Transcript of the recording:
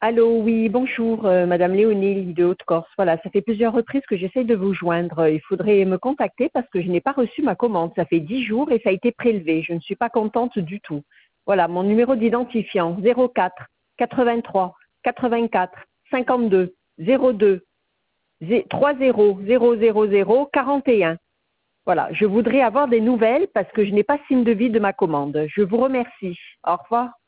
Allô, oui, bonjour, Madame Léonie de Haute-Corse. Voilà, ça fait plusieurs reprises que j'essaye de vous joindre. Il faudrait me contacter parce que je n'ai pas reçu ma commande. Ça fait 10 jours et ça a été prélevé. Je ne suis pas contente du tout. Voilà, mon numéro d'identifiant 04 83 84 52 02 30 000 41. Voilà, je voudrais avoir des nouvelles parce que je n'ai pas signe de vie de ma commande. Je vous remercie. Au revoir.